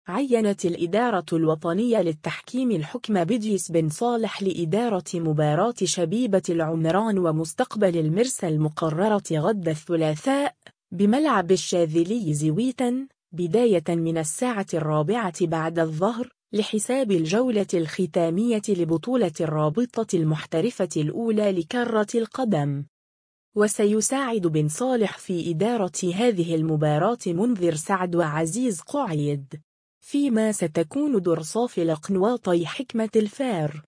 عينت الإدارة الوطنية للتحكيم الحكم بديس بن صالح لإدارة مباراة شبيبة العمران ومستقبل المرسى المقررة غد الثلاثاء بملعب الشاذلي زويتا بداية من 4:00 بعد الظهر لحساب الجولة الختامية لبطولة الرابطة المحترفة الأولى لكرة القدم. وسيساعد بن صالح في إدارة هذه المباراة منذر سعد وعزيز قعيد، فيما ستكون درصاف القنواطي حكمة الفار.